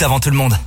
minutes avant tout le monde.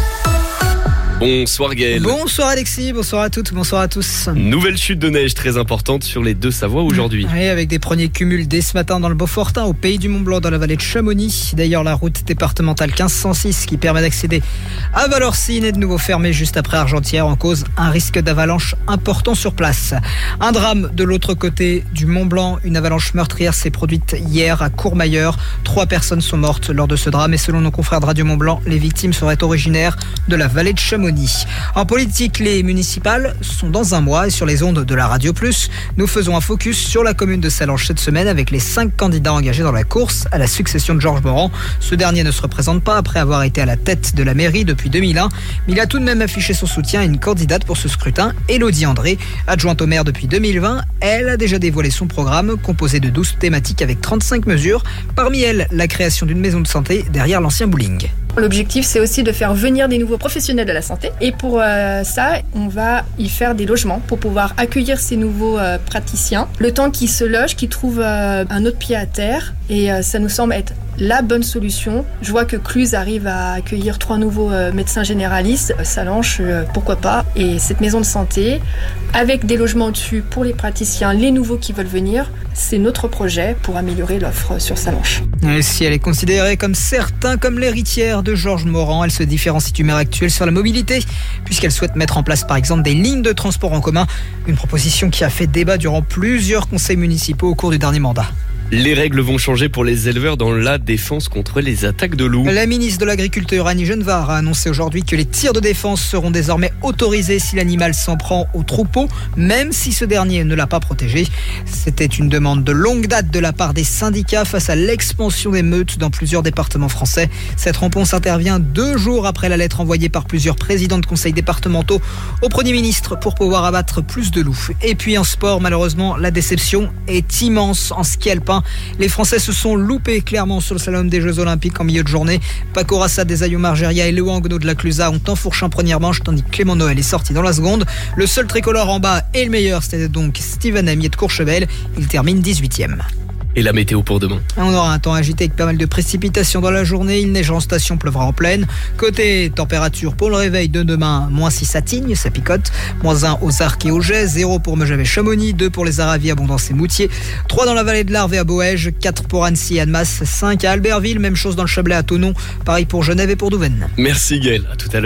Bonsoir Gaël. Bonsoir Alexis, bonsoir à toutes, bonsoir à tous. Nouvelle chute de neige très importante sur les Deux-Savoies aujourd'hui. Oui, avec des premiers cumuls dès ce matin dans le Beaufortin, au pays du Mont-Blanc, dans la vallée de Chamonix. D'ailleurs, la route départementale 1506 qui permet d'accéder à Valorcine est de nouveau fermée juste après Argentière en cause un risque d'avalanche important sur place. Un drame de l'autre côté du Mont-Blanc. Une avalanche meurtrière s'est produite hier à Courmayeur. 3 personnes sont mortes lors de ce drame et selon nos confrères de Radio Mont-Blanc, les victimes seraient originaires de la vallée de Chamonix. En politique, les municipales sont dans un mois et sur les ondes de la Radio Plus, nous faisons un focus sur la commune de Sallanches cette semaine avec les 5 candidats engagés dans la course à la succession de Georges Morand. Ce dernier ne se représente pas après avoir été à la tête de la mairie depuis 2001, mais il a tout de même affiché son soutien à une candidate pour ce scrutin, Élodie André, adjointe au maire depuis 2020. Elle a déjà dévoilé son programme composé de 12 thématiques avec 35 mesures, parmi elles la création d'une maison de santé derrière l'ancien bowling. L'objectif, c'est aussi de faire venir des nouveaux professionnels de la santé. Et pour ça, on va y faire des logements pour pouvoir accueillir ces nouveaux praticiens. Le temps qu'ils se logent, qu'ils trouvent un autre pied à terre. Et ça nous semble être la bonne solution. Je vois que Cluse arrive à accueillir 3 nouveaux médecins généralistes. Sallanches, pourquoi pas. Et cette maison de santé, avec des logements dessus pour les praticiens, les nouveaux qui veulent venir, c'est notre projet pour améliorer l'offre sur Sallanches. Et si elle est considérée comme certains, comme l'héritière de Georges Morand, elle se différencie du maire actuel sur la mobilité, puisqu'elle souhaite mettre en place par exemple des lignes de transport en commun, une proposition qui a fait débat durant plusieurs conseils municipaux au cours du dernier mandat. Les règles vont changer pour les éleveurs dans la défense contre les attaques de loups. La ministre de l'Agriculture, Annie Genevard, a annoncé aujourd'hui que les tirs de défense seront désormais autorisés si l'animal s'en prend au troupeau, même si ce dernier ne l'a pas protégé. C'était une demande de longue date de la part des syndicats face à l'expansion des meutes dans plusieurs départements français. Cette réponse intervient 2 jours après la lettre envoyée par plusieurs présidents de conseils départementaux au Premier ministre pour pouvoir abattre plus de loups. Et puis en sport, malheureusement, la déception est immense en ski alpin. Les Français se sont loupés clairement sur le slalom des Jeux Olympiques en milieu de journée. Paco Rassat des Ayo Margeria et Léo Angonot de la Clusa ont enfourché en première manche, tandis que Clément Noël est sorti dans la seconde. Le seul tricolore en bas et le meilleur, c'était donc Steven Amier de Courchevel. Il termine 18e. Et la météo pour demain. On aura un temps agité avec pas mal de précipitations dans la journée. Il neigera en station, pleuvra en plaine. Côté température pour le réveil de demain, -6 à Tignes, ça picote. -1 aux Arcs et aux Gets, 0 pour Megève et Chamonix, 2 pour les Aravis, Abondance et Moutier, 3 dans la vallée de l'Arve et à Boëge, 4 pour Annecy et Annemasse, 5 à Albertville, même chose dans le Chablais à Thonon, pareil pour Genève et pour Douvaine. Merci Gaël, à tout à l'heure.